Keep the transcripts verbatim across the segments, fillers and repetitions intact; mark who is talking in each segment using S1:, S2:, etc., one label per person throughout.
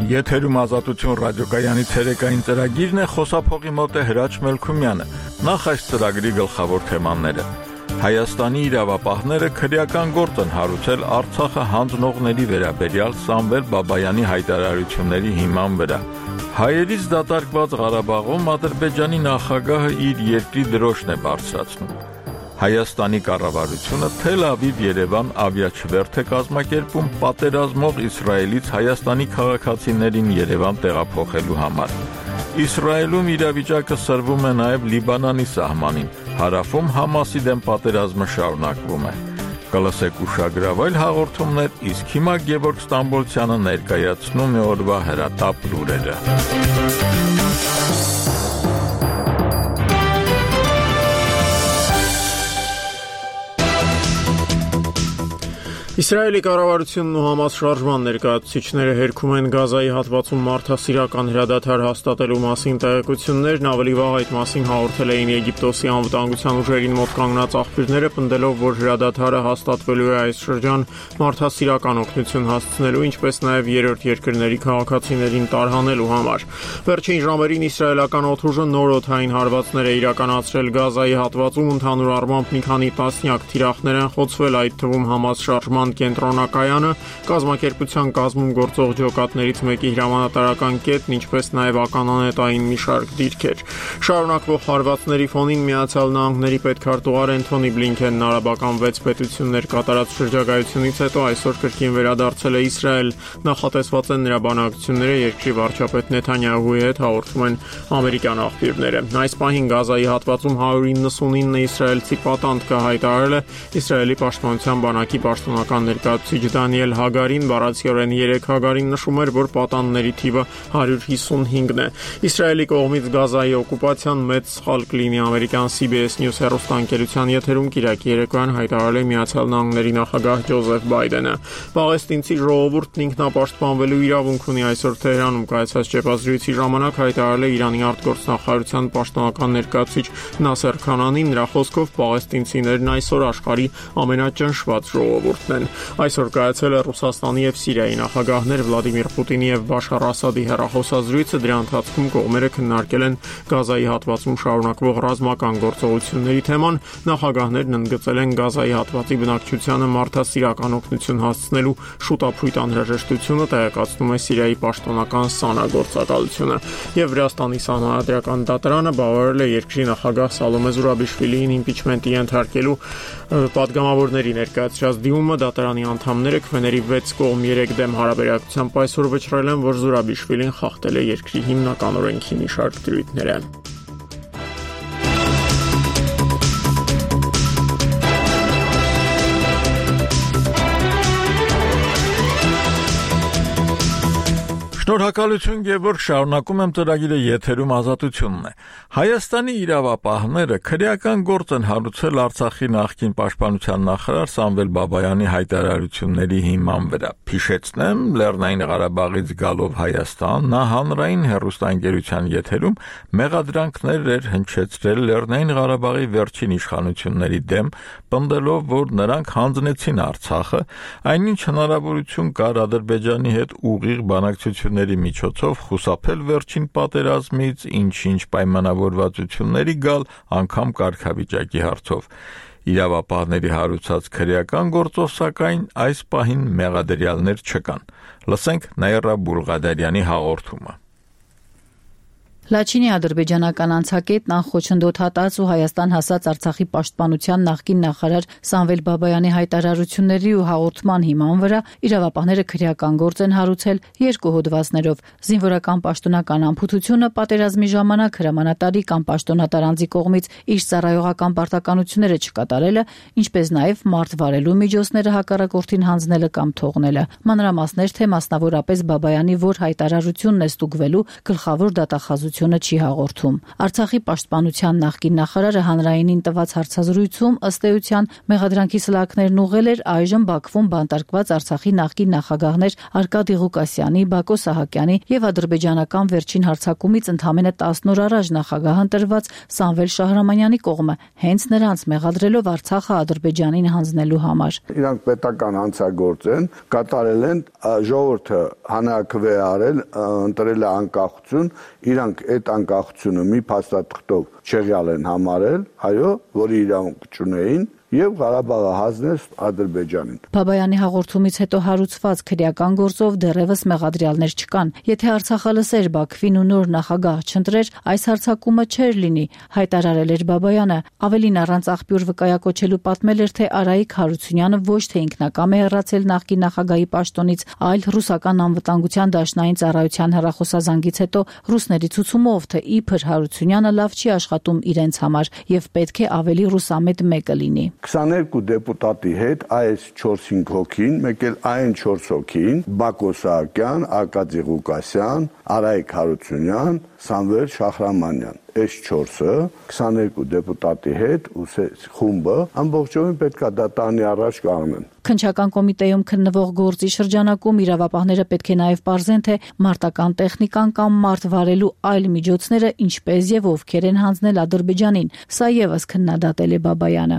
S1: Եթերում Ազատություն ռադիոկայանի ցերեկային ծրագիրն է, խոսափողի մոտ է Հրաչ Մելքումյանը։ Նախ այս ծրագրի գլխավոր թեմաները։ Հայաստանի իրավապահները քրեական գործ են հարուցել Արցախը հանձնողների վերաբերյալ Սամվել Բաբայանի հայտարարությունների հիման վրա։ Հայերից դատարկված Ղարաբաղում Ադրբեջանի նախագահը իր երկրի դրոշն է բարձրացնում։ Հայաստանի կառավարությունը Թել Ավիվ-Երևան ավիաչվերթ է կազմակերպում պատերազմող Իսրայելից Հայաստանի քաղաքացիներին Երևան տեղափոխելու համար։ Իսրայելում իրավիճակը սրվում է նաև Լիբանանի սահմանին, հարավում Համասի դեմ պատերազմը շարունակվում է։ Կլսեք ուշագրավել հաղորդումներ, իսկ հիմա Գևորգ Ստամբոլցյանը ներկայացնում է օրվա հրատապ լուրերը։
S2: Իսրայելի կառավարությունն ու Համաս շարժման ներկայացուցիչները հերքում են Գազայի հատվածում մարդասիրական հրադադար հաստատելու մասին տեղեկություններն, ավելի վաղ այդ մասին հաղորդել էին Եգիպտոսի անվտանգության ուժերին մոտ կանգնած աղբյուրները, պնդելով, որ հրադադարը հաստատվելու է այս շրջան մարդասիրական օգնություն հասցնելու, ինչպես նաև երրորդ երկրների քաղաքացիներին տարհանելու համար։ Վերջին ժամերին իսրայելական օդուժը նոր օդային հարվածներ է իրականացրել Գազայի հատվածում, ընդհանուր առմամբ մի քանի տասնյակ թիրախներ են խոցվել, այդ թվում Համաս շարժման կենտրոնակայանը, կազմակերպության կազմում գործող ջոկատներից մեկի հրամանատարական կետն, ինչպես նաև ականանետային մի շարք դիրքեր։ Շարունակվող հարվածների ֆոնին Միացյալ Նահանգների պետքարտուղար Էնթոնի Բլինքենն արաբական վեց պետություններ կատարած շրջագայությունից հետո այսօր կրկին վերադարձել է Իսրայել։ Նախատեսված են նրա բանակցությունները երկրի վարչապետ Նեթանյահուի հետ, հաղորդում են ամերիկյան աղբյուրները։ Այս պահին Գազայի հատվածում հարյուր իննսունինը իսրայելցի պատանդ կա, հայտարարել է Իսրայելի պաշտպանության բանակի պաշտոնական ներկայացուցիչ Դանիել Հագարին, բառացիորեն երեք Հագարին նշում էր, որ պատանդների թիվը հարյուր հիսունհինգն է։ Իսրայելի կողմից Գազայի օկուպացիան մեծ սխալ կլինի, ամերիկյան C B S News հեռուստաընկերության եթերում Կիրակի երեկոյան հայտարարել է Միացյալ Նահանգների նախագահ Ջոզեֆ Բայդենը։ Պաղեստինցի ժողովուրդն ինքնապաշտպանվելու իրավունք ունի, այսօր Թեհրանում կայացած ճեպազրույցի ժամանակ հայտարարել է Իրանի արտգործնախարարության պաշտոնական ներկայացուցիչ Նասեր Քանանին, նրա խոսքով պաղեստինցիներն այսօր աշխարհի ամենաճնշված ժողովուրդն են։ Այսօր կայացել է Ռուսաստանի եւ Սիրիայի նախագահներ Վլադիմիր Պուտինի եւ Բաշար Ասադի հեռախոսազրույցը, դրա ընթացքում կողմերը քննարկել են Գազայի հատվածում շարունակվող ռազմական գործողությունների թեման, նախագահներն ընդգծել են Գազայի հատվածի բնակչությանը մարդասիրական օգնություն հասցնելու շուտափույթ անհրաժեշտությունը, տեղեկացնում է Սիրիայի պաշտոնական ՍԱՆԱ գործակալությունը, եւ Վրաստանի սահմանադրական դատարանը բավարարել է երկրի նախագահ Սալոմե Զուրաբիշվիլիին իմպիչմենտի ենթարկելու պատգամավորների ներկայացրած դիմումը։ Դատարանի անդամները քվեների վեց կողմ երեք դեմ հարաբերակցությամբ այսօր վճռել են, որ Զուրաբիշվիլին խախտել է երկրի հիմնական օրենքի մի շարք դրույթները։
S1: Շնորհակալություն, Գևորգ, շարունակում եմ ծրագիրը, եթերում Ազատությունն է։ Հայաստանի իրավապահները քրեական գործ են հարուցել Արցախի նախկին պաշտպանության նախարար Սամվել Բաբայանի հայտարարությունների հիման վրա։ Հիշեցնեմ, Լեռնային Ղարաբաղից գալով Հայաստան, նա հանրային հեռուստաընկերության եթերում մեղադրանքներ էր հնչեցրել Լեռնային Ղարաբաղի վերջին իշխանությունների դեմ, պնդելով, որ նրանք հանձնեցին Արցախը, այնինչ հնարավորություն կար Ադրբեջանի հետ ուղիղ բանակցությունների միջոցով խուսափել վերջին պատերազմից, ինչ-ինչ պայմանավորվածությունների գալ անգամ կարգավիճակի հարցով։ Իրավապահների հարուցած քրեական գործով սակայն այս պահին մեղադրյալներ չկան։ Լսենք Նաիրա Բուլղադարյանի հաղորդումը։
S3: Լաչինի ադրբեջանական անցակետն անխոչնդոտ ու Հայաստան հասած Արցախի պաշտպանության նախկին նախարար Սամվել Բաբայանի հայտարարությունների ու հաղորդման հիման վրա իրավապահները քրեական գործ են հարուցել երկու հոդվածներով։ Զինվորական պաշտոնական անփութությունը պատերազմի ժամանակ հրամանատարի կամ պաշտոնատար անձի կողմից իր ծառայողական պարտականությունները չկատարելը, ինչպես նաև մարդ վարելու միջոցները հակառակորդին հանձնելը կամ թողնելը։ Մանրամասներ թե մասնավորապես Բաբայանի որ հայտարարությունն է ստուգվելու գլխավոր դատախազությունը հաղորդությունը չի հաղորդում։ Արցախի պաշտպանության նախկին նախարարը հանրայինին տված հարցազրույցում ըստ էության մեղադրանքի սլաքներն ուղղել էր այժմ Բաքվում բանտարկված Արցախի նախկին նախագահներ Արկադի Ղուկասյանի, Բակո Սահակյանի եւ ադրբեջանական վերջին հարձակումից ընդամենը տասն օր առաջ նախագահ ընտրված Սամվել Շահրամանյանի կողմը, հենց նրանց մեղադրելով Արցախը Ադրբեջանին հանձնելու համար։
S4: Իրանք պետական հանցագործ են, կատարել են ժողովուրդը հանրաքվե արել, ընտրել է անկախություն, իրանք այդ անկախությունը մի փաստաթղթով չեղյալ են համարել, այո, որի իրավունք չունեին, եւ Ղարաբաղը հանձնեց Ադրբեջանին։
S3: Բաբայանի հաղորդումից հետո հարուցված քրեական գործով դեռևս մեղադրյալներ չկան։ Եթե Արցախը լսեր Բաքվին ու նոր նախագահ չընտրեր, այս հարձակումը չէր լինի, հայտարարել էր Բաբայանը։ Ավելին առանց աղբյուր վկայակոչելու պատմել էր, թե Արայիկ Հարությունյանը ոչ թե ինքնակամ է հեռացել նախկին նախագահի պաշտոնից, այլ ռուսական անվտանգության դաշնային ծառայության հեռախոսազանգից հետո ռուսների ցուցումով, թե իբր Հարությունյանը լավ չի աշխատում իրենց համար եւ պետք է ավելի ռուսամետ մեկը լինի։
S4: քսաներկու դեպուտատի հետ այս չորս-հինգ հոգին, մեկ էլ այն չորս հոգին, Բակո Սահակյան, Արկադի Ղուկասյան, Արայիկ Հարությունյան, Սամվել Շահրամանյան, այս չորսը քսաներկու դեպուտատի հետ ու խումբը ամբողջովին պետք է դատարանի առաջ կանգնեն։
S3: Քննչական կոմիտեում քննվող գործի շրջանակում իրավապահները պետք է նաև պարզեն, թե մարտական տեխնիկան կամ մարդ վարելու այլ միջոցները ինչպես եւ ովքեր են հանձնել Ադրբեջանին։ Սա եւս քննադատել է Բաբայանը։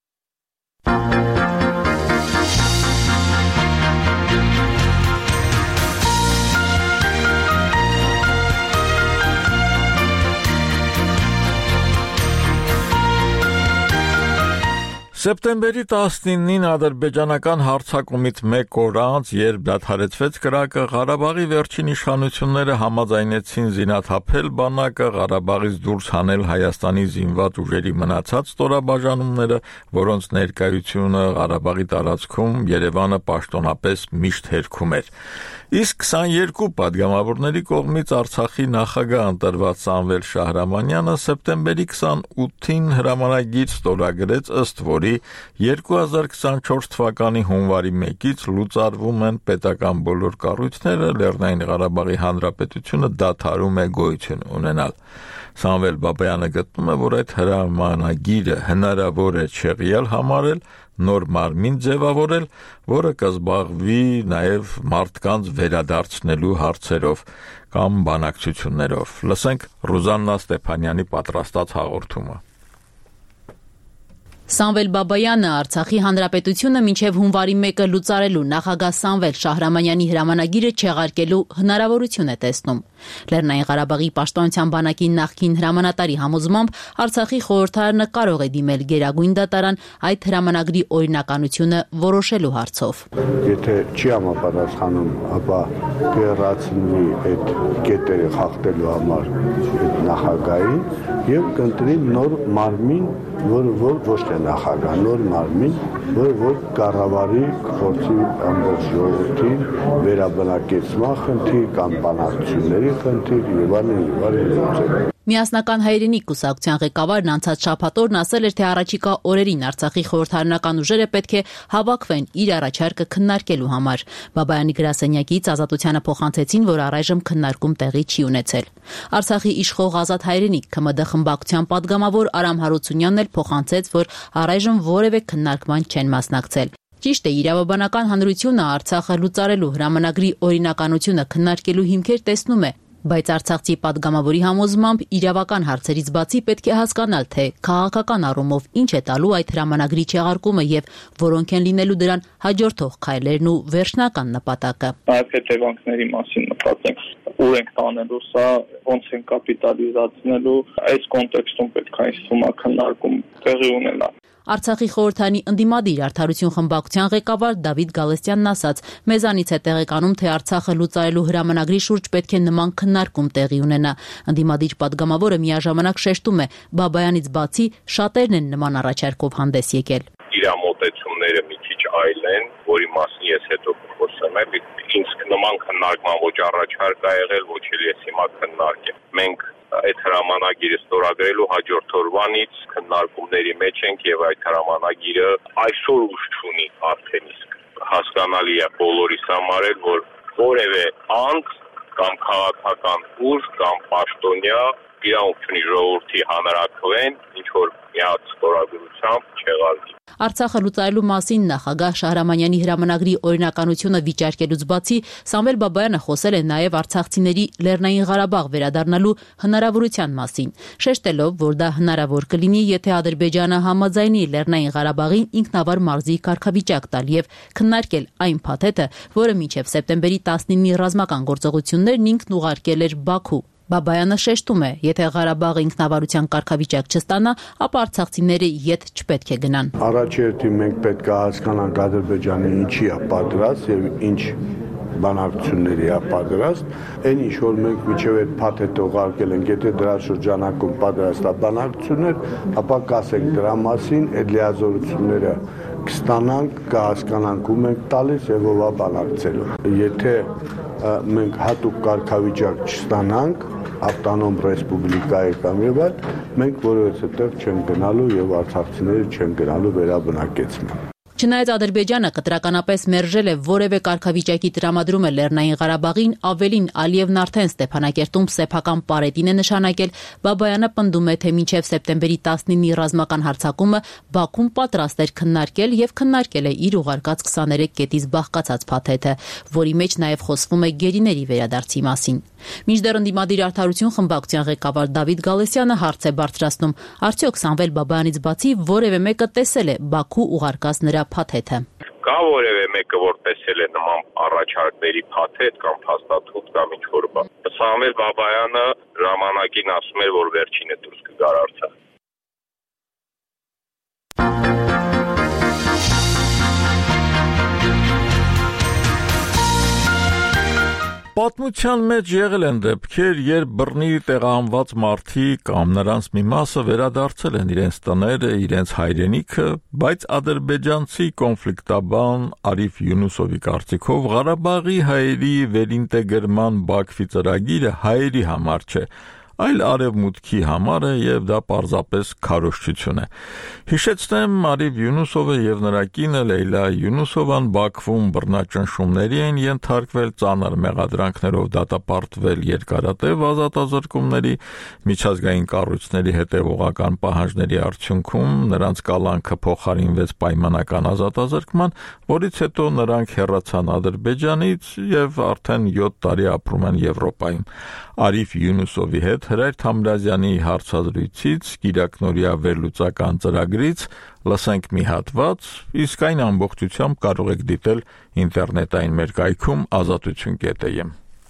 S1: Սեպտեմբերի տասնինին ադրբեջանական հարձակումից մեկ օր անց, երբ դադարեցվեց կրակը, Ղարաբաղի վերջին իշխանությունները համաձայնեցին զինաթափել բանակը, Ղարաբաղից դուրս հանել Հայաստանի զինված ուժերի մնացած ստորաբաժանումները, որոնց ներկայությունը Ղարաբաղի տարածքում Երևանը պաշտոնապես միշտ հերքում էր։ Իսկ քսաներկու պատգամավորների կողմից Արցախի նախագահ ընտրված Սամվել Շահրամանյանը սեպտեմբերի քսանութին հրամանագիր ստորագրեց, ըստ որի երկու հազար քսանչորս թվականի հունվարի մեկից լուծարվում են պետական բոլոր կառույցները, Լեռնային Ղարաբաղի Հանրապետությունը դադարում է գոյություն ունենալ։ Սամվել Բաբայանը գտնում է, որ այդ հրամանագիրը հնարավոր է չեղյալ համարել, նոր մարմին ձևավորել, որը կզբաղվի նաև մարդկանց վերադարձնելու հարցերով կամ բանակցություններով։ Լսենք Ռուզաննա Ստեփանյանի պատրաստած հաղորդումը։
S5: Սամվել Բաբայանը Արցախի Հանրապետությունը մինչև հունվարի մեկը լուծարելու նախագահ Սամվել Շահրամանյանի հրամանագիրը չեղարկելու հնարավորություն է տեսնում։ Լեռնային Ղարաբաղի պաշտպանության բանակի նախկին հրամանատարի համոզմամբ Արցախի խորհրդարանը կարող է դիմել Գերագույն դատարան այդ հրամանագրի օրինականությունը որոշելու հարցով։
S4: Եթե չի համապատասխանում, ապա կհեռացնվի այդ կետերը խախտելու համար այդ նախագահին եւ կընտրի նոր մարմին, որը որ ոչ թե նախագահ, նոր մարմին, որը որ կառավարի խորհրդի ամբողջ ժողովրդին վերաբնակեցման խնդիր կամ բանակցությունների խնդիր եւ այլն եւ այլն։
S5: Միասնական հայրենիք կուսակցության ղեկավարն անցած շաբաթօրն ասել էր, թե առաջիկա օրերին Արցախի խորհրդարանական ուժերը պետք է հավաքվեն իր առաջարկը քննարկելու համար։ Բաբայանի գրասենյակից Ազատությանը փոխանցեցին, որ առայժմ քննարկում տեղի չի ունեցել։ Արցախի իշխող Ազատ հայրենիք ՔՄԴ խմբակցության падգամավոր Արամ Հարությունյանն էլ փոխանցեց, որ առայժմ որևէ քննարկման չեն մասնակցել։ Ճիշտ է, իրավաբանական հանրությունը Արցախը լուծարելու հրամանագրի օրինականությունը քննարկելու հիմքեր տեսնում է, բայց արցախցի падգամավորի համոզմամբ իրավական հարցերից բացի պետք է հասկանալ, թե քաղաքական առումով ինչ է տալու այդ հրամանագրի չեղարկումը եւ որոնք են լինելու դրան հաջորդող քայլերն ու վերջնական նպատակը։
S6: Նաև հետևանքների մասին մտածենք, ուր ենք տանելու սա, ոնց են կապիտալիզացնելու, այս կոնտեքստում պետք է ինձ թվում է քննարկում տեղի ունենա։
S5: Արցախի խորհրդարանի ընդդիմադիր Արդարություն խմբակցության ղեկավար Դավիթ Գալստյանն ասաց. «Մեզանից է տեղեկանում, թե Արցախը լուծարելու հրամանագրի շուրջ պետք է նման քննարկում տեղի ունենա»։ Ընդդիմադիր падգամավորը միաժամանակ շեշտում է, Բաբայանից բացի շատերն են նման առաջարկով հանդես եկել։
S7: Իրամոտեցումները մի քիչ այլ են, որի մասին ես հետո կխոսեմ, ինձ նման քննարկման ոչ առաջարկ ա եղել, ոչ էլ ես հիմա քննարկեմ։ Մենք այդ հրամանագիրը ստորագրելու հաջորդ օրվանից քննարկումների մեջ ենք եւ այդ հրամանագիրը այսօր ուժ չունի արդեն իսկ հասկանալի է բոլորիս համար, որ որևէ անձ կամ քաղաքական ուժ կամ պաշտոնյա իրավունք ունի ժողովրդի հանրաքվեն ինչ որ միած ստորագրությամբ չեղարկի։
S5: Արցախը լուծարելու մասին նախագահ Շահրամանյանի հրամանագրի օրինականությունը վիճարկելուց բացի Սամվել Բաբայանը խոսել է նաև արցախցիների Լեռնային Ղարաբաղ վերադառնալու հնարավորության մասին, շեշտելով, որ դա հնարավոր կլինի, եթե Ադրբեջանը համաձայնի Լեռնային Ղարաբաղին ինքնավար մարզի կարգավիճակ տալ եւ քննարկել այն փաթեթը, որը մինչև սեպտեմբերի տասնինի ռազմական գործողություններն ինքն ուղարկել էր Բաքու։ Բաբայանը շեշտում է, եթե Ղարաբաղը ինքնավարության կարգավիճակ չստանա, ապա արցախցիները ետ չպետք է գնան։
S4: Առաջերտի մենք պետք է հասկանանք Ադրբեջանը ինչի է պատրաստ եւ ինչ բանակցությունների է պատրաստ, այն ինչ որ մենք միջև այդ փաթեթը ուղարկել ենք, եթե դրա շրջանակում պատրաստ է բանակցություններ, ապա կասենք դրա մասին, այդ լիազորությունները կստանանք, կհասկանանք ում ենք տալիս եւ ով է բանակցելու։ Եթե մենք հատուկ կարգավիճակ չստանանք ավտոնոմ ռեսպուբլիկայի կամ եւ այլ, մենք որևէ տեղ չենք գնալու եւ արցախցիները չեն գնալու վերաբնակեցման։
S5: Չնայած Ադրբեջանը կտրականապես մերժել է որևէ կարգավիճակի տրամադրումը Լեռնային Ղարաբաղին, ավելին Ալիևն արդեն Ստեփանակերտում սեփական պարետին է նշանակել, Բաբայանը պնդում է, թե մինչև սեպտեմբերի տասնինի ռազմական հարձակումը Բաքուն պատրաստ էր քննարկել եւ քննարկել է իր ուղարկած քսաներեք կետից բաղկացած փաթեթը, որի մեջ նաեւ խոսվում է գերիների վերադարձի մասին։ Մինչդեռ ընդդիմադիր արդարություն խմբակցության ղեկավար Դավիթ Գալստյանը հարց է բարձրացնում, արդյոք Սամվել Բաբայանից բացի որևէ մեկը տեսել է Բաքու ուղարկած նրա փաթեթը։
S7: Կա որևէ մեկը, որ տեսել է նման առաջարկների փաթեթ կամ փաստաթուղթ կամ ինչ որ բան։ Սամվել Բաբայանը ժամանակին ասում էր, որ վերջինը դուրս կգար Արցախ։
S1: Պատմության մեջ եղել են դեպքեր, երբ բռնի տեղահանված մարդիկ կամ նրանց մի մասը վերադարձել են իրենց տները, իրենց հայրենիքը, բայց ադրբեջանցի կոնֆլիկտաբան Արիֆ Յունուսովի կարծիքով Ղարաբաղի հայերի վերինտեգրման Բաքվի ծրագիրը հայերի համար չէ, այլ արևմուտքի համար է եւ դա պարզապես քարոզչություն է։ Հիշեցնեմ, Արիֆ Յունուսովը եւ նրա կինը Լեյլա Յունուսովան Բաքվում բռնաճնշումների են ենթարկվել, ծանր մեղադրանքներով դատապարտվել երկարատև ազատազրկումների, միջազգային կառույցների հետևողական պահանջների արդյունքում նրանց կալանքը փոխարինվեց պայմանական ազատազրկման, որից հետո նրանք հեռացան Ադրբեջանից եւ արդեն յոթ տարի ապրում են Եվրոպայում։ Արիֆ Յունուսովի հետ Հրայր Թամրազյանի հարցազրույցից, Կիրակնորիա վերլուծական ծրագրից լսենք մի հատված, իսկ այն ամբողջությամբ կարող եք դիտել ինտերնետային մեր կայքում ազատություն կետ է եմ։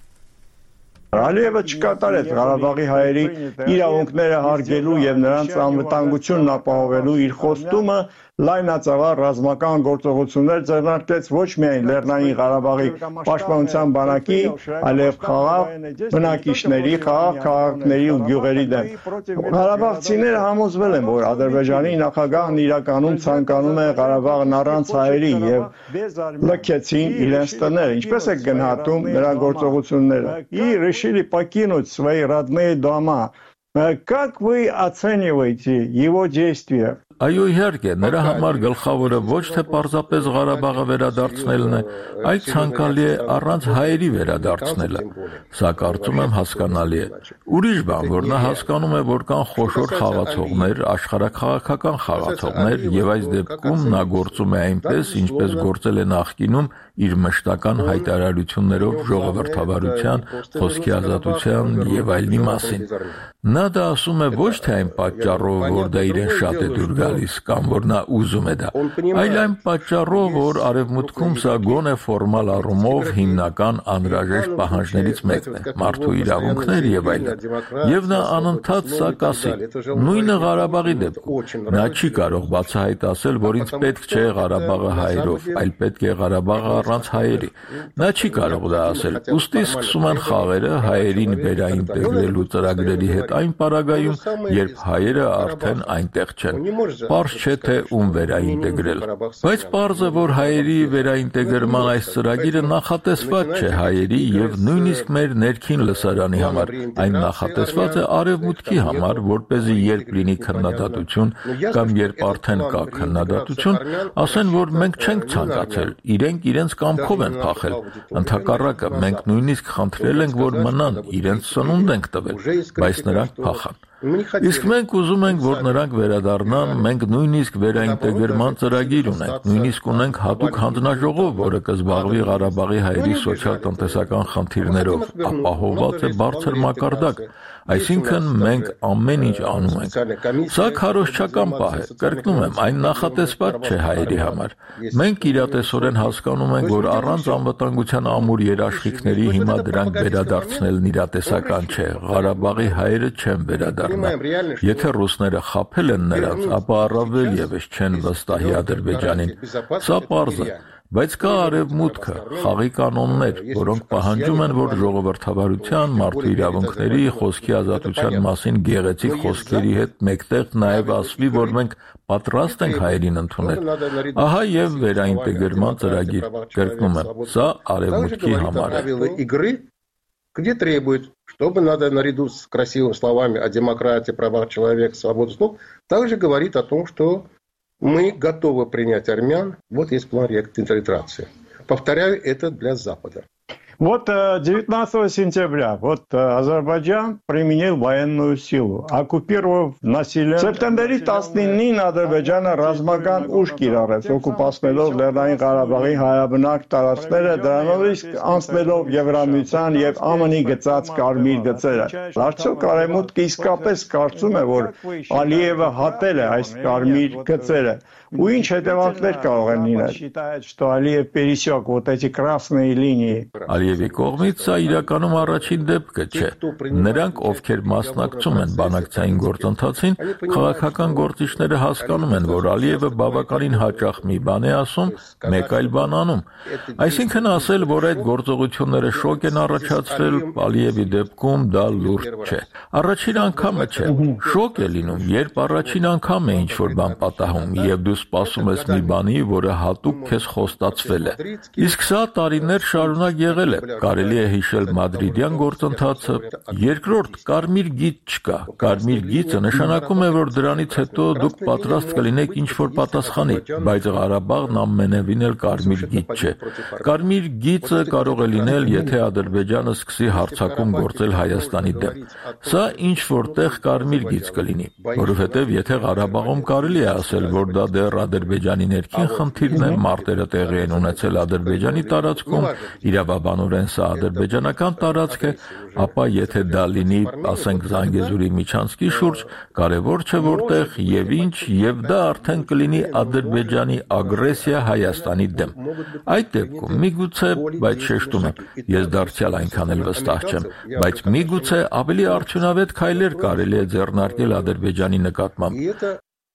S8: Ալիևը չկատարեց Ղարաբաղի հայերի իրավունքները հարգելու եւ նրանց անվտանգությունն ապահովելու իր խոստումը, լայնածավալ ռազմական գործողություններ ձեռնարկեց ոչ միայն Լեռնային Ղարաբաղի պաշտպանության բանակի, այլև խաղաղ բնակիչների, խաղաղ քաղաքների ու գյուղերի դեմ։ Ղարաբաղցիները համոզվել են, որ Ադրբեջանի նախագահն իրականում ցանկանում է Ղարաբաղն առանց հայերի եւ լքեցին իրենց տները։ Ինչպես է գնահատում նրա գործողությունները։ И решили покинуть свои родные дома. Как вы оцениваете его действия?
S1: Այո, իհարկե, նրա համար գլխավորը ոչ թե պարզապես Ղարաբաղը վերադարձնելն է, այլ ցանկալի է առանց հայերի վերադարձնելը։ Սա կարծում եմ հասկանալի է։ Ուրիշ բան, որ նա հասկանում է, որ կան խոշոր խաղացողներ, աշխարհաքաղաքական խաղացողներ, եւ այս դեպքում նա գործում է այնպես, ինչպես գործել է նախկինում իր մշտական հայտարարություններով ժողովրդավարության, խոսքի ազատության եւ այլնի մասին։ Նա դա ասում է ոչ թե այն պատճառով, որ դա իրեն շատ է դուր գալիս կամ որ նա ուզում է դա, այլ այն պատճառով, որ արևմուտքում սա գոնե ֆորմալ առումով հիմնական անհրաժեշտ պահանջներից մեկն է, մարդու իրավունքներ եւ այլն։ Եվ նա անընդհատ սա կասի։ Նույնը Ղարաբաղի դեպքում։ Նա չի կարող բացահայտ ասել, որ ինձ պետք չէ Ղարաբաղը հայերով, այլ պետք է Ղարաբաղը առանց հայերի։ Նա չի կարող դա ասել։ Ուստի սկսում են խաղերը հայերին վերաինտեգրելու ծրագրերի հետ այն պարագայում, երբ հայերը արդեն այնտեղ չեն։ պարզ չէ թե ում վերաինտեգրել։ Բայց պարզ է, որ հայերի վերաինտեգրման այս ծրագիրը նախատեսված չէ հայերի եւ նույնիսկ մեր ներքին լսարանի համար։ Այն նախատեսված է արևմուտքի համար, որպեսզի երբ լինի քննադատություն կամ երբ արդեն կա քննադատություն, ասեն, որ մենք չենք ցանկացել, իրենք իրենց կամքով են փախել։ Ընդհակառակը, մենք նույնիսկ խնդրել ենք, որ մնան, իրենց սնունդ ենք տվել, բայց նրանք փախան։ Իսկ մենք ուզում ենք, որ նրանք վերադառնան, մենք նույնիսկ վերաինտեգրման ծրագիր ունենք, նույնիսկ ունենք հատուկ հանձնաժողով, որը կզբաղվի Ղարաբաղի հայերի սոցիալ-տնտեսական խնդիրներով, ապահովված է բարձր մակարդակ, այսինքն մենք ամեն ինչ անում ենք։ Սա քարոզչական պահ է, կրկնում եմ, այն նախատեսված չէ հայերի համար։ Մենք իրատեսորեն հասկանում ենք, որ առանց անվտանգության ամուր երաշխիքների հիմա դրանք վերադարձնելն իրատեսական չէ, Ղարաբաղի հայերը չեն վերադառնա։ Եթե ռուսները խաբել են նրանց, ապա առավել ևս չեն վստահի Ադրբեջանին։ Սա պարզ է։ Բայց կա արևմուտքը, խաղի կանոններ, որոնք պահանջում են, որ ժողովրդավարության, մարդու իրավունքների, խոսքի ազատության մասին գեղեցիկ խոսքերի հետ մեկտեղ նաև ասվի, որ մենք պատրաստ ենք հայերին ընդունել։ Ահա եւ վերաինտեգրման ծրագիր, կրկնում եմ, սա արևմուտքի համար է։
S9: Где требует, чтобы надо наряду с красивыми словами о демократии, правах человека, свободе слов, также говорит о том, что мы готовы принять армян. Вот есть план реинтеграции. Повторяю, это для Запада.
S8: Вот девятнадцатого сентября вот Азербайджан применил военную силу, оккупировав население. В септембре տասնինին Ադրբեջանը ռազմական ուժ կիրառեց, օկուպացնելով Լեռնային Ղարաբաղի հայաբնակ տարածքները, դրանով իսկ անցնելով Եվրամիության եւ ԱՄՆ-ի գծած կարմիր գծերը։ Արդյոք Արևմուտքը իսկապես կարծում է, որ Ալիևը հատել է այս կարմիր գծերը, ու ինչ հետևանքներ կարող են լինել։ Считает, что Алиев пересек вот эти красные линии.
S1: Ալիևի կողմից սա իրականում առաջին դեպքը չէ։ Նրանք, ովքեր մասնակցում են բանակցային գործընթացին, քաղաքական գործիչները հասկանում են, որ Ալիևը բավականին հաճախ մի բան է ասում, մեկ այլ բան անում։ Այսինքն ասել, որ այդ գործողությունները շոկ են առաջացրել, Ալիևի դեպքում դա լուրջ չէ։ Առաջին անգամը չէ։ Շոկ է լինում, երբ առաջին անգամ է ինչ-որ բան պատահում, եւ դու սպասում ես մի բանի, որը հատուկ քեզ խոստացվել է։ Իսկ սա տարիներ շարունակ եղել է։ Կարելի է հիշել մադրիդյան գործընթացը։ Երկրորդ, կարմիր գիծ չկա։ Կարմիր գիծը նշանակում է, որ դրանից հետո դուք պատրաստ կլինեք ինչ-որ պատասխանի, բայց Ղարաբաղն ամենևին էլ կարմիր գիծ չէ։ Կարմիր գիծը կարող է լինել, եթե Ադրբեջանը սկսի հարձակում գործել Հայաստանի դեմ։ Սա ինչ-որտեղ կարմիր գիծ կլինի, որովհետև եթե Ղարաբաղում կարելի է ասել, որ դա դեռ Ադրբեջանի ներքին խնդիրն է, մարտերը տեղի են ունեցել Ադրբեջանի տարածքում, իրավաբանորեն սա ադրբեջանական տարածք է, ապա եթե դա լինի, ասենք Զանգեզուրի միջանցքի շուրջ, կարևոր չէ որտեղ եւ ինչ, եւ դա արդեն կլինի Ադրբեջանի ագրեսիա Հայաստանի դեմ։ Այդ դեպքում միգուցե, բայց շեշտում եմ, ես դարձյալ այնքան էլ վստահ չեմ, բայց միգուցե ավելի արդյունավետ քայլեր կարելի է ձեռնարկել Ադրբեջանի նկատմամբ։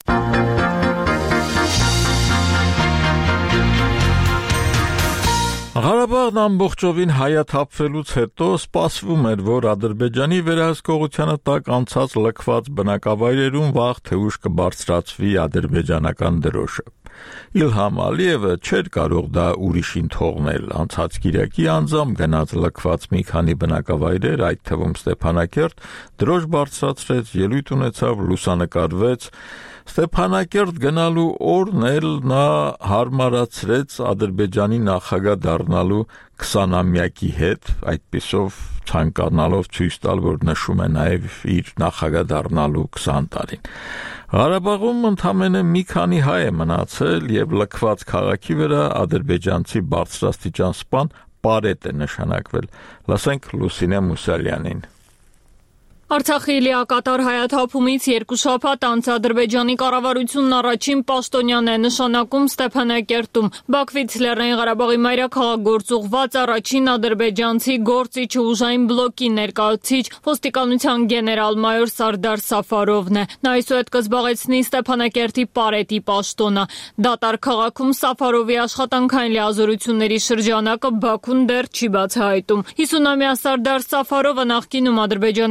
S1: Ղարաբաղն ամբողջովին հայաթափվելուց հետո սպասվում էր, որ Ադրբեջանի վերահսկողությանը տակ անցած լքված բնակավայրերում վաղ թե ուշ կբարձրացվի ադրբեջանական դրոշը։ Իլհամ Ալիևը չէր կարող դա ուրիշին թողնել, անցած կիրակի անձամբ գնաց լքված մի քանի բնակավայրեր, այդ թվում Ստեփանակերտ, դրոշ բարձրացրեց, ելույթ ունեցավ, լուսանկարվեց։ Ստեփանակերտ գնալու օրն էլ նա հարմարացրեց Ադրբեջանի նախագահ դառնալու քսանամյակի հետ, այդպիսով ցանկանալով ցույց տալ, որ նշում է նաև իր նախագահ դառնալու քսան տարին։ Ղարաբաղում ընդամենը մի քանի հայ է մնացել եւ լքված քաղաքի վրա ադրբեջանցի բարձրաստիճան սպան Պարետ է նշանակվել։ Լսենք Լուսինե Մուսալյանին։
S10: Արցախի լիակատար հայաթափումից երկու շաբաթ անց Ադրբեջանի կառավարությունն առաջին պաշտոնյան է նշանակում Ստեփանակերտում։ Բաքվից Լեռնային Ղարաբաղի մայրաքաղաք գործուղված առաջին ադրբեջանցի գործիչը ուժային բլոկի ներկայացուցիչ ոստիկանության գեներալ-մայոր Սարդար Սաֆարովն է։ Նա այսուհետ կզբաղեցնի Ստեփանակերտի Պարետի պաշտոնը։ Դատար քաղաքում Սաֆարովի աշխատանքային լիազորությունների շրջանակը Բաքուն դեռ չի բացահայտում։ հիսունամյա Սարդար Սաֆարովը նախկինում Ադրբեջանի մայրաքաղաք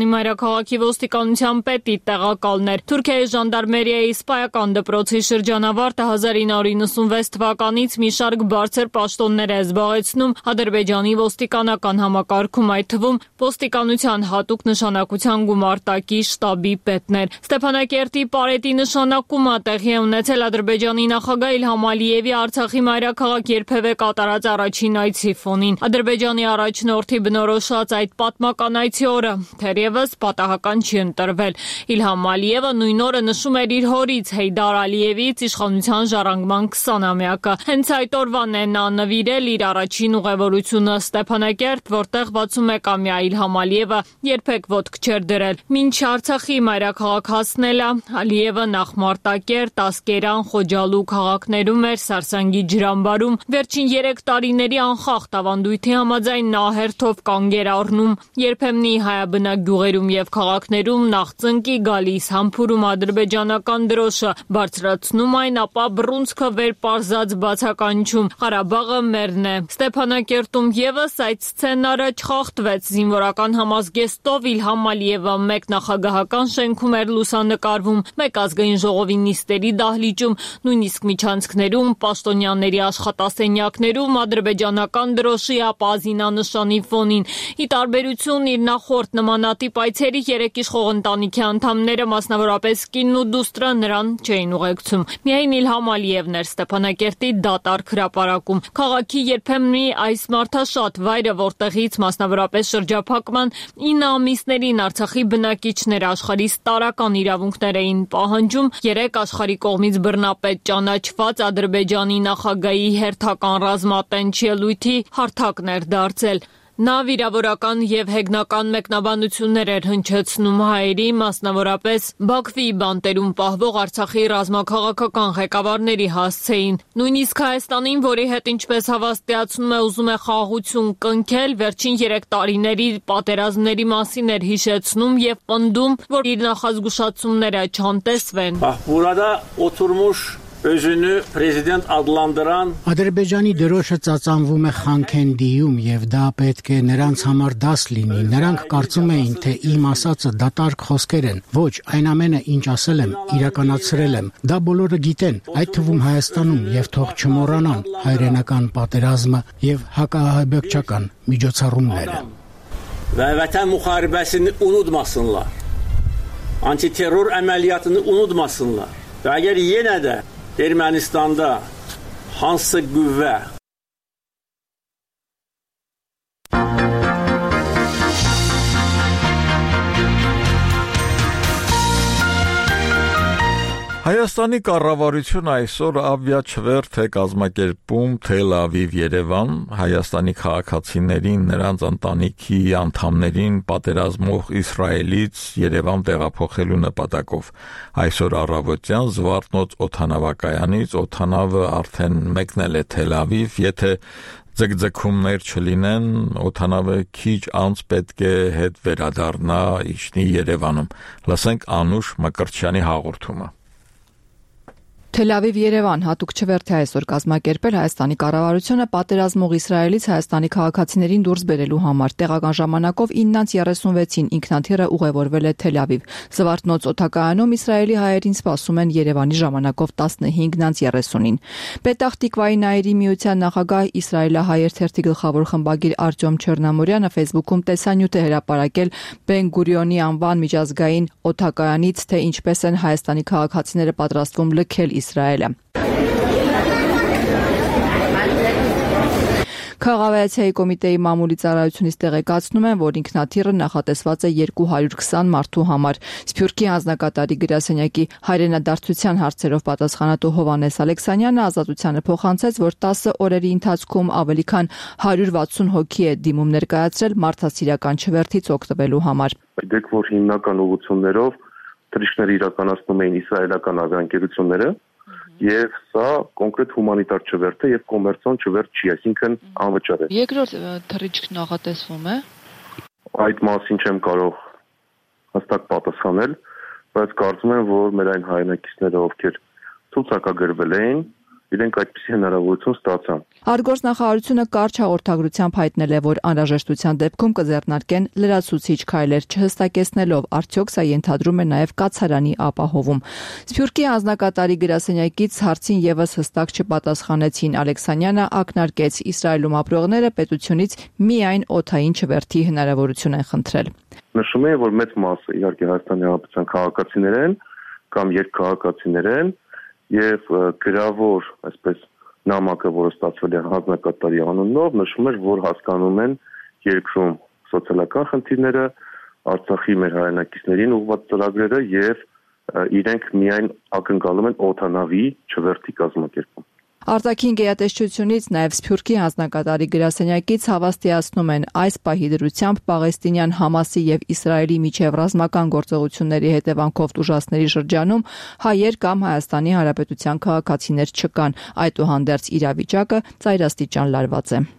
S10: քաղաքի ոստիկանության պետի տեղակալներ։ Թուրքիայի ժանդարմերիայի սպայական դպրոցի շրջանավարտը հազար ինը հարյուր իննսունվեց թվականից մի շարք բարձր պաշտոններ է զբաղեցնում Ադրբեջանի ոստիկանական համակարգում, այդ թվում ոստիկանության հատուկ նշանակության գումարտակի շտաբի պետներ։ Ստեփանակերտի Պարետի նշանակումը տեղի է ունեցել Ադրբեջանի նախագահ Իլհամ Ալիևի Արցախի մայրաքաղաք երբևէ կատարած առաջին այցի ֆոնին։ Ադրբեջանի առաջնորդի բնորոշած այդ պատմական այցի օրը թերևս պատահական չի ընտրվել։ Իլհամ Ալիևը նույն օրը նշում էր իր հորից Հեյդար Ալիևից իշխանության ժառանգման քսանամյակը։ Հենց այդ օրվան է նա նվիրել իր առաջին ուղևորությունը Ստեփանակերտ, որտեղ վաթսունմեկամյա Իլհամ Ալիևը երբեք ոտք չէր դրել։ Մինչ Արցախի մայրաքաղաք հասնելը Ալիևը նախ Մարտակերտ, Ասկերան, Խոջալու քաղաքներում էր Սարսանգի ջրամբարում վերջին երեք տարիների անխախտ ավանդույթի համաձայն նա հերթով կանգ էր առնում, երբեմնի հայաբնակ գյուղերում եւ քաղաքներում նախ ծնկի գալիս, համբուրում ադրբեջանական դրոշը, բարձրացնում այն, ապա բռունցքը վեր պարզած բացականչում Ղարաբաղը մերն է։ Ստեփանակերտում եւս այդ սցենարը չխախտվեց։ Զինվորական համազգեստով Իլհամ Ալիևը մեկ նախագահական շենքում էր լուսանկարվում, մեկ ազգային ժողովի նիստերի դահլիճում, նույնիսկ միջանցքներում, պաշտոնյաների աշխատասենյակներում ադրբեջանական դրոշի ապա զինանշանի ֆոնին։ Ի տարբերություն իր նախորդ նմանատիպ այցերի երեք իշխող ընտանիքի անդամները, մասնավորապես կինն ու դուստրը, նրան չէին ուղեկցում։ Միայն Իլհամ Ալիևն էր Ստեփանակերտի դատարկ հրապարակում։ Քաղաքի երբեմնի այս մարդաշատ վայրը, որտեղից մասնավորապես շրջափակման ինը ամիսներին Արցախի բնակիչները աշխարհի տարական իրավունքներ էին պահանջում, երեք աշխարհի կողմից բռնապետ ճանաչված Ադրբեջանի նախագահի հերթական ռազմատենչ ելույթի հարթակն էր դարձել։ Նա վիրավորական եւ հեգնական մեկնաբանություններ էր հնչեցնում հայերի, մասնավորապես Բաքվի բանտերում պահվող Արցախի ռազմաքաղաքական ղեկավարների հասցեին։ Նույնիսկ Հայաստանին, որի հետ ինչպես հավաստիացնում է ուզում է խաղաղություն կնքել, վերջին երեք տարիների պատերազմների մասին էր հիշեցնում եւ պնդում, որ իր նախազգուշացումները չանտեսվեն։
S11: Burada oturmuş özünü prezident adlandıran
S12: Ադրբեջանի դրոշը ծածանվում է Խանքենդիում եւ դա պետք է նրանց համար դաս լինի։ Նրանք կարծում էին, թե իմ ասածը դատարկ խոսքեր են։ Ոչ, այն ամենը, ինչ ասել եմ, իրականացրել եմ։ Դա բոլորը գիտեն, այդ թվում Հայաստանում, եւ թող չմոռանան հայրենական պատերազմը եւ հակահայբեկչական միջոցառումները։
S11: Və vətən müharibəsini unutmasınlar. Antiterror əməliyyatını unutmasınlar. Və əgər yenə də Ermənistanda hansısa qüvvə
S1: Հայաստանի կառավարությունը այսօր ավիաչվերթ է կազմակերպում Թել Ավիվ-Երևան, Հայաստանի քաղաքացիներին, նրանց ընտանիքի անդամներին պատերազմող Իսրայելից Երևան տեղափոխելու նպատակով։ Այսօր առավոտյան Զվարթնոց օդանավակայանից օդանավը արդեն մեկնել է Թել Ավիվ, եթե ձգձգումներ չլինեն, օդանավը քիչ անց պետք է հետ վերադառնա իջնի Երևանում։ Լսենք Անուշ Մկրտչյանի հաղորդումը։
S3: Թել Ավիվ-Երևան հատուկ չվերթ է այսօր կազմակերպել Հայաստանի կառավարությունը պատերազմող Իսրայելից Հայաստանի քաղաքացիներին դուրս բերելու համար։ Տեղական ժամանակով իննից երեսունվեցին ինքնաթիռը ուղևորվել է Թել Ավիվ։ Զվարթնոց օդակայանում Իսրայելի հայերին սպասում են Երևանի ժամանակով տասնհինգից երեսունին։ Պետախ Տիկվայի նայերի միության նախագահ Իսրայելահայ երթերթի գլխավոր խմբագիր Արտյոմ Չեռնամորյանը Facebook-ում տեսանյութ է հրապարակել Բեն Գուրիոնի անվան միջազգային օդակայանից, թե ինչպես են Հայաստանի քաղաքացիները պատրաստվում լքել Իսրայելը։ Քաղաքավարացիայի կոմիտեի մամուլի ծառայությունից տեղեկացնում են, որ ինքնաթիռը նախատեսված է երկու հարյուր քսան մարդու համար։ Սփյուռքի անձնակատարի գրասենյակի հայրենադարձության հարցերով պատասխանատու Հովհաննես Ալեքսանյանը Ազատությանը փոխանցեց, որ տասը օրերի ընթացքում ավելի քան հարյուր վաթսուն հոգի է դիմում ներկայացրել մարդասիրական չվերթից օգտվելու համար։
S13: Դեք որ հիմնական ուղղություններով թռիչքները իրականացնում էին իսրայելական ավիաընկերությունները, եւ սա կոնկրետ հումանիտար չվերթ է եւ կոմերցիոն չվերթ չի, այսինքն անվճար է։
S3: Երկրորդ թռիչք նախատեսվում է։
S13: Այդ մասին չեմ կարող հստակ պատասխանել, բայց կարծում եմ, որ մեր այն հայրենակիցները, ովքեր ցուցակագրվել էին իրենք այդպիսի հնարավորություն ստացան։
S14: Արտգործնախարարությունը կարճ հաղորդագրությամբ հայտնել է, որ անհրաժեշտության դեպքում կձեռնարկեն լրացուցիչ քայլեր, չհստակեցնելով արդյոք սա ենթադրում է նաև կացարանի ապահովում։ Սփյուռքի անձնակատարի գրասենյակից հարցին եւս հստակ չպատասխանեցին։ Ալեքսանյանը ակնարկեց, Իսրայելում ապրողները պետությունից միայն օդային չվերթի հնարավորություն են խնդրել։
S13: Նշում է, որ մեծ մասը իհարկե Հայաստանի Հանրապետության քաղաքացիներ են կամ երկքաղաքացիներ են եւ գրավոր, այսպես նամակը, որը ստացվել է հանձնակատարի անունով, նշում էր, որ հասկանում են երկրում սոցիալական խնդիրները, Արցախի մեր հայրենակիցներին ուղղված ծրագրերը եւ իրենք միայն ակնկալում են օդանավի չվերթի կազմակերպում։
S14: Արտաքին գերատեսչությունից նաև Սփյուռքի անձնակատարի գրասենյակից հավաստիացնում են այս պահի դրությամբ Պաղեստինյան Համասի եւ Իսրայելի միջև ռազմական գործողությունների հետևանքով տուժածների շրջանում հայեր կամ Հայաստանի Հանրապետության քաղաքացիներ չկան, այդուհանդերձ իրավիճակը ծայրաստիճան լարված է։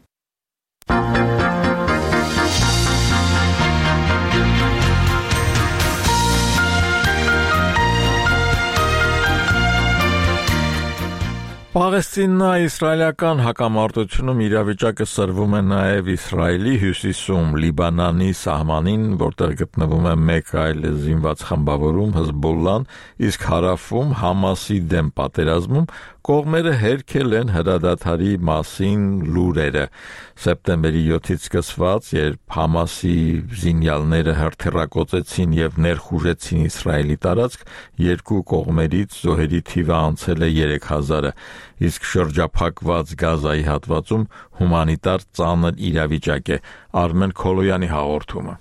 S1: Պաղեստինա-իսրայելական հակամարտությունում իրավիճակը սրվում է նաև Իսրայելի հյուսիսում, Լիբանանի սահմանին, որտեղ գտնվում է մեկ այլ զինված խմբավորում Հեզբոլլան, իսկ հարավում Համասի դեմ պատերազմում կողմերը հերքել են հրադադարի մասին լուրերը։ Սեպտեմբերի յոթից սկսված, երբ Համասի զինյալները հրթիռակոծեցին եւ ներխուժեցին Իսրայելի տարածք, երկու կողմերից զոհերի թիվը անցել է երեք հազարը, իսկ շրջափակված Գազայի հատվածում հումանիտար ծանր իրավիճակ է։ Արմեն Քոլոյանի հաղորդումը։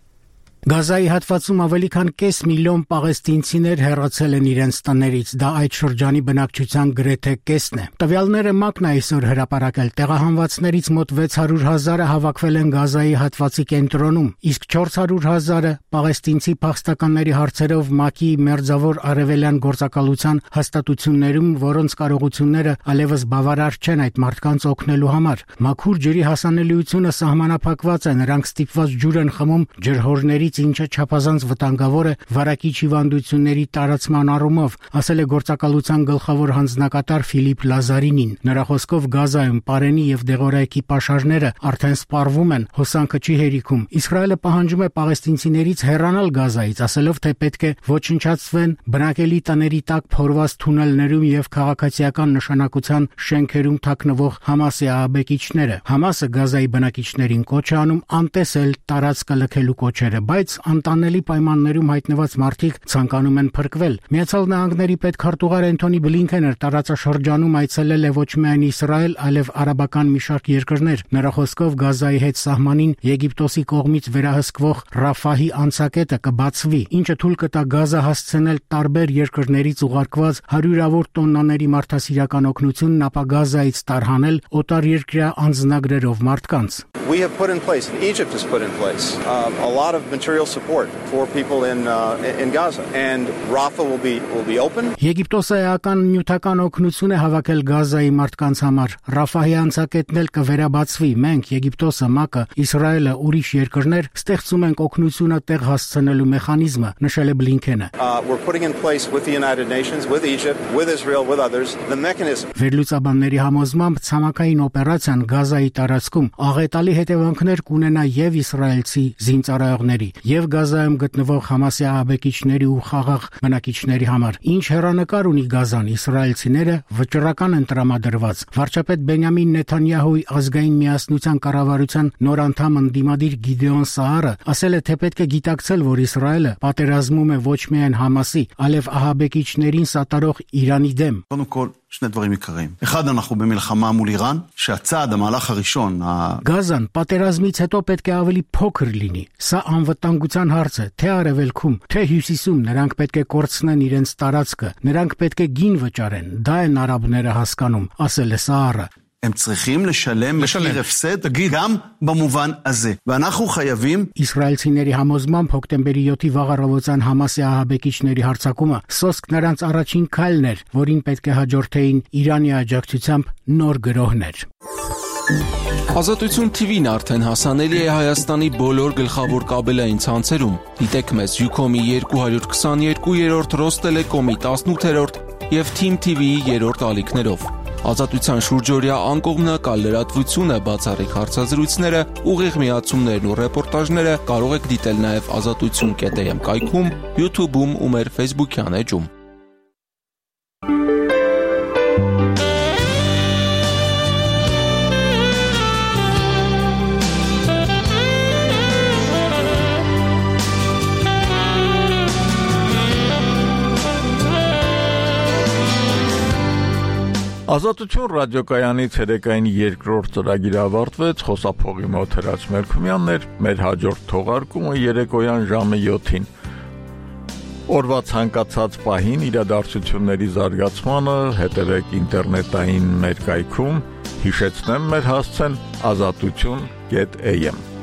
S12: Գազայի հատվածում ավելի քան կես միլիոն պաղեստինցիներ հեռացել են իրենց տներից, դա այդ շրջանի բնակչության գրեթե կեսն է։ Տվյալները ՄԱԿ-ն այսօր հրապարակել, տեղահանվածներից մոտ վեց հարյուր հազարը հավաքվել են Գազայի հատվածի կենտրոնում, իսկ չորս հարյուր հազարը պաղեստինցի փախստականների հարցերով ՄԱԿ-ի մերձավոր արևելյան գործակալության հաստատություններում, որոնց կարողությունները այլևս բավարար չեն այդ մարդկանց օգնելու համար։ Մաքուր ջրի հասանելիությունը սահմանափակված է, նրանք ստիպված ջուր են խմում ջրհորների, ինչը չափազանց վտանգավոր է վարակիչ հիվանդությունների տարածման առումով, ասել է գործակալության գլխավոր հանձնակատար Ֆիլիպ Լազարինին։ Նրա խոսքով Գազայում պարենի եւ դեղորայքի պաշարները արդեն սպառվում են, հոսանքը չի հերիքում։ Իսրայելը պահանջում է պաղեստինցիներից հեռանալ Գազայից, ասելով, թե պետք է ոչնչացվեն բնակելի տների տակ փորված թունելներում եւ քաղաքացիական նշանակության շենքերում թաքնվող Համասի ահաբեկիչները։ Համասը Գազայի բնակիչներին կոչ է անում անտեսել տարածքը լքելու կոչերը, բայց անտանելի պայմաններում հայտնված մարդիկ ցանկանում են փրկվել։ Միացյալ Նահանգների պետքարտուղար Էնթոնի Բլինքենը տարածաշրջանում այցելել է ոչ միայն Իսրայել, այլև արաբական մի շարք երկրներ։ Նրա խոսքով Գազայի հետ սահմանին Եգիպտոսի կողմից վերահսկվող Ռաֆահի անցակետը կբացվի, ինչը թույլ կտա Գազա հասցնել տարբեր երկրներից ուղարկված հարյուրավոր տոննաների մարդասիրական օգնությունն ապա Գազայից տարհանել օտարերկրյա անձնագրերով մարդկանց։
S15: We have put in place, and Egypt has put in place, um, a lot of material support for people in uh, in Gaza, and Rafah will be will be open.
S12: Եգիպտոսը էական նյութական օգնություն է հավաքել Գազայի մարդկանց համար։ Ռաֆահի անցակետն էլ կվերաբացվի։ Մենք Եգիպտոսը, ՄԱԿ-ը, Իսրայելը, ուրիշ երկրներ ստեղծում ենք օգնությունը տեղ հասցնելու մեխանիզմը, նշել է Բլինքենը։
S15: Uh, we're putting in place with the United Nations, with Egypt, with Israel, with others, the mechanism.
S12: Վերլուծաբանների համոզմամբ ցամաքային օպերացիան Գազայի տարածքում աղետալի հետևանքներ կունենա եւ իսրայելցի զինծառայողների, եւ Գազայում գտնվող Համասի ահաբեկիչների ու խաղաղ բնակիչների համար։ Ինչ հեռանկար ունի Գազան, իսրայելցիները վճռական են տրամադրված։ Վարչապետ Բենյամին Նեթանյահուի ազգային միասնության կառավարության նոր անդամ ընդդիմադիր Գիդեոն Սաարը ասել է, թե պետք է գիտակցել, որ Իսրայելը պատերազմում է ոչ միայն Համասի, այլև ահաբեկիչներին սատարող Իրանի դեմ։
S16: שני דברים עיקריים. אחד, אנחנו במלחמה מול איראן, שהצעד, המהלך הראשון,
S12: Գազան պատերազմից հետո պետք է ավելի փոքր լինի։ Սա անվտանգության հարց է, թե արևելքում, թե հյուսիսում նրանք պետք է կորցնեն իրենց տարածքը, նրանք պետք է գին վճարեն։ Դա են արաբները հասկանում, ասել է Սաարը։
S16: הם צריכים לשלם מחיר הפסד גם במובן הזה. ואנחנו חייבים
S12: Իսրայելցիների համոզմամբ հոկտեմբերի յոթի վաղառավոտյան Համասի ահաբեկիչների հարձակումը սոսկ նրանց առաջին քայլն էր, որին պետք է հաջորդեին Իրանի աջակցությամբ նոր գրոհներ։
S17: Ազատություն T V-ն արդեն հասանելի է Հայաստանի բոլոր գլխավոր կաբելային ցանցերում։ Դիտեք մեզ Յուքոմի երկու քսաներկու երրորդ, Ռոստելեկոմի տասնութերորդ եւ Team T V-ի երրորդ ալիքներով։ Ազատության շուրջօրյա անկողմնակալ լրատվությունը, բացառիկ հարցազրույցները, ուղիղ միացումներն ու ռեպորտաժները կարող եք դիտել նաև ազատություն կետ էյ էմ կայքում, YouTube-ում ու մեր Facebook-յան էջում։
S1: Ազատություն ռադիոկայանի ցերեկային երկրորդ ծրագիրը ավարտվեց, խոսափողի մոտ Հրաչ Մելքումյանն էր, մեր հաջորդ թողարկումը երեկոյան ժամը յոթին։ Օրվա ցանկացած պահին իրադարձությունների զարգացմանը հետևեք ինտերնետային մեր կայքում, հիշեցնեմ մեր հասցեն ազատություն կետ էյ էմ։